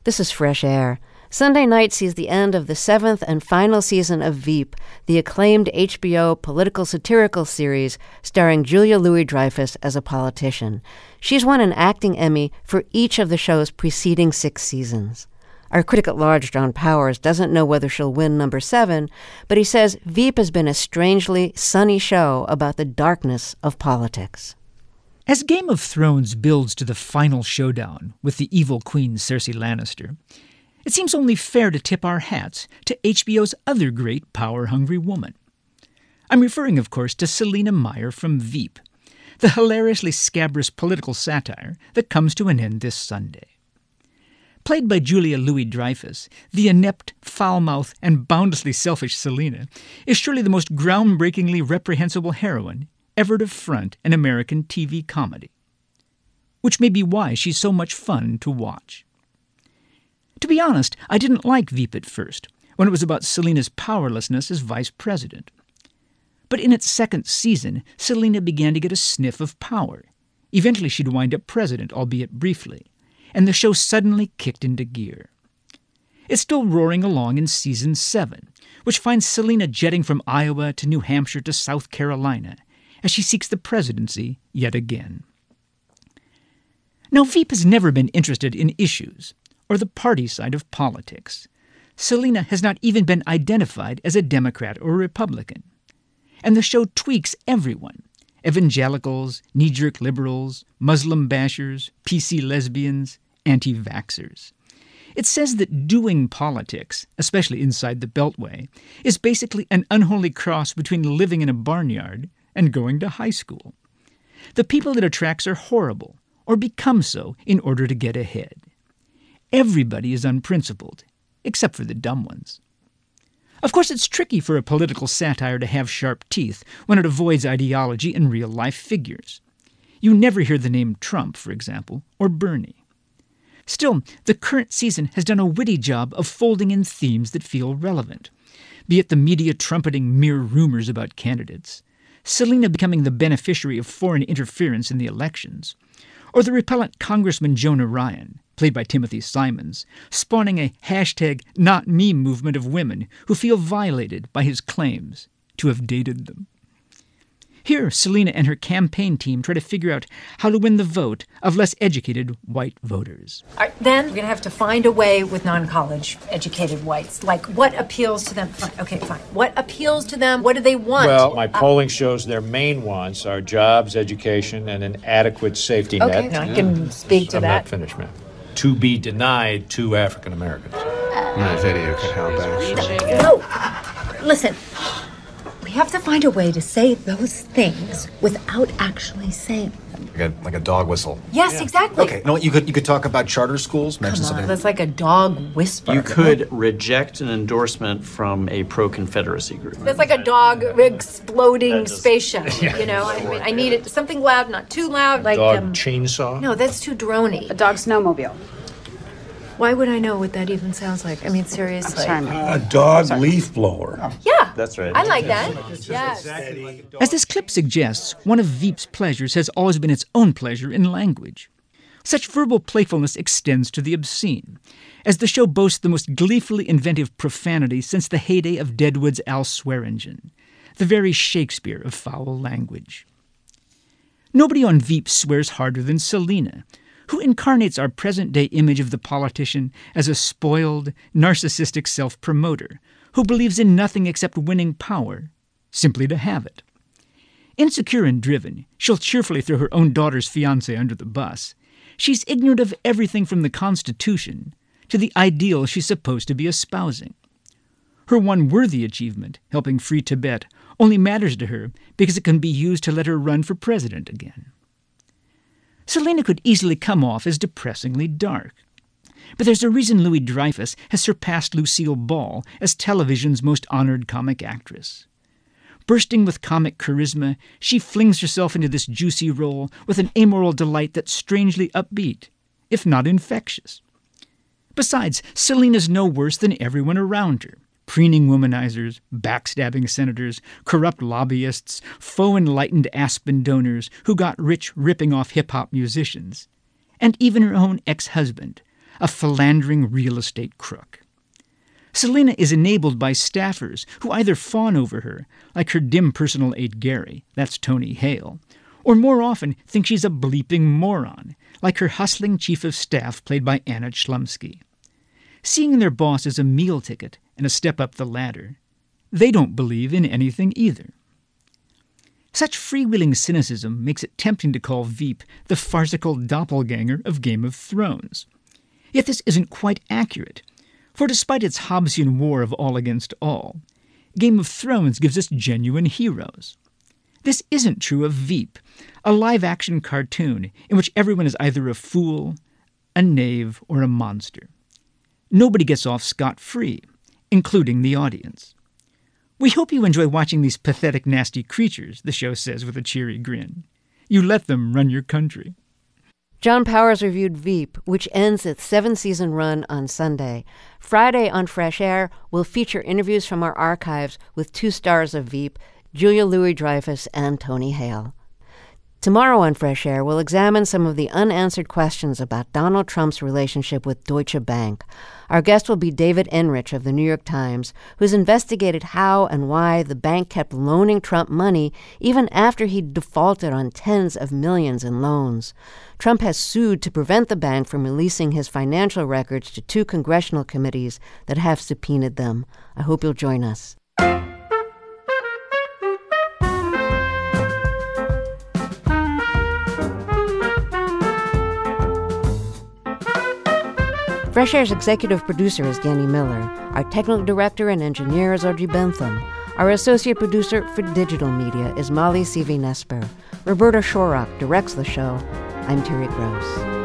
This is Fresh Air. Sunday night sees the end of the 7th and final season of Veep, the acclaimed HBO political satirical series starring Julia Louis-Dreyfus as a politician. She's won an acting Emmy for each of the show's preceding 6 seasons. Our critic at large, John Powers, doesn't know whether she'll win number 7, but he says Veep has been a strangely sunny show about the darkness of politics. As Game of Thrones builds to the final showdown with the evil queen Cersei Lannister, it seems only fair to tip our hats to HBO's other great power-hungry woman. I'm referring, of course, to Selina Meyer from Veep, the hilariously scabrous political satire that comes to an end this Sunday. Played by Julia Louis-Dreyfus, the inept, foul-mouthed, and boundlessly selfish Selina is surely the most groundbreakingly reprehensible heroine ever to front an American TV comedy. Which may be why she's so much fun to watch. To be honest, I didn't like Veep at first, when it was about Selina's powerlessness as vice president. But in its 2nd season, Selina began to get a sniff of power. Eventually she'd wind up president, albeit briefly, and the show suddenly kicked into gear. It's still roaring along in season 7, which finds Selina jetting from Iowa to New Hampshire to South Carolina, as she seeks the presidency yet again. Now, Veep has never been interested in issues, or the party side of politics. Selina has not even been identified as a Democrat or Republican. And the show tweaks everyone: evangelicals, knee-jerk liberals, Muslim bashers, PC lesbians, anti-vaxxers. It says that doing politics, especially inside the Beltway, is basically an unholy cross between living in a barnyard and going to high school. The people it attracts are horrible, or become so in order to get ahead. Everybody is unprincipled, except for the dumb ones. Of course, it's tricky for a political satire to have sharp teeth when it avoids ideology and real-life figures. You never hear the name Trump, for example, or Bernie. Still, the current season has done a witty job of folding in themes that feel relevant, be it the media trumpeting mere rumors about candidates, Selina becoming the beneficiary of foreign interference in the elections, or the repellent Congressman Jonah Ryan, played by Timothy Simons, spawning a #NotMe movement of women who feel violated by his claims to have dated them. Here, Selina and her campaign team try to figure out how to win the vote of less educated white voters. Then we're going to have to find a way with non-college educated whites. Like, what appeals to them? Fine. What appeals to them? What do they want? Well, my polling shows their main wants are jobs, education, and an adequate safety net. Okay, I can speak to that. I'm not finished, ma'am. To be denied to African Americans. Nice video could help, actually. No! Listen. We have to find a way to say those things without actually saying them. Like a dog whistle. Yes, exactly. Okay, you know what? You could talk about charter schools. Mention something. That's like a dog whisper. You could reject an endorsement from a pro-Confederacy group. That's like a dog exploding spaceship. You know, I need it something loud, not too loud. Like dog chainsaw. No, that's too drony. A dog snowmobile. Why would I know what that even sounds like? I mean, seriously. A dog leaf blower. Yeah. That's right. I like that. Yes. As this clip suggests, one of Veep's pleasures has always been its own pleasure in language. Such verbal playfulness extends to the obscene, as the show boasts the most gleefully inventive profanity since the heyday of Deadwood's Al Swearingen, the very Shakespeare of foul language. Nobody on Veep swears harder than Selina, who incarnates our present-day image of the politician as a spoiled, narcissistic self-promoter who believes in nothing except winning power, simply to have it. Insecure and driven, she'll cheerfully throw her own daughter's fiancé under the bus. She's ignorant of everything from the Constitution to the ideal she's supposed to be espousing. Her one worthy achievement, helping free Tibet, only matters to her because it can be used to let her run for president again. Selina could easily come off as depressingly dark. But there's a reason Louis-Dreyfus has surpassed Lucille Ball as television's most honored comic actress. Bursting with comic charisma, she flings herself into this juicy role with an amoral delight that's strangely upbeat, if not infectious. Besides, Selina's no worse than everyone around her. Preening womanizers, backstabbing senators, corrupt lobbyists, faux-enlightened Aspen donors who got rich ripping off hip-hop musicians. And even her own ex-husband, a philandering real estate crook. Selena is enabled by staffers who either fawn over her, like her dim personal aide Gary, that's Tony Hale, or more often think she's a bleeping moron, like her hustling chief of staff played by Anna Chlumsky. Seeing their boss as a meal ticket and a step up the ladder, they don't believe in anything either. Such freewheeling cynicism makes it tempting to call Veep the farcical doppelganger of Game of Thrones. Yet this isn't quite accurate, for despite its Hobbesian war of all against all, Game of Thrones gives us genuine heroes. This isn't true of Veep, a live-action cartoon in which everyone is either a fool, a knave, or a monster. Nobody gets off scot-free, including the audience. We hope you enjoy watching these pathetic, nasty creatures, the show says with a cheery grin. You let them run your country. John Powers reviewed Veep, which ends its 7-season run on Sunday. Friday on Fresh Air, we'll feature interviews from our archives with 2 stars of Veep, Julia Louis-Dreyfus and Tony Hale. Tomorrow on Fresh Air, we'll examine some of the unanswered questions about Donald Trump's relationship with Deutsche Bank. Our guest will be David Enrich of the New York Times, who's investigated how and why the bank kept loaning Trump money even after he defaulted on tens of millions in loans. Trump has sued to prevent the bank from releasing his financial records to 2 congressional committees that have subpoenaed them. I hope you'll join us. Fresh Air's executive producer is Danny Miller. Our technical director and engineer is Audrey Bentham. Our associate producer for digital media is Molly C.V. Nesper. Roberta Shorrock directs the show. I'm Terry Gross.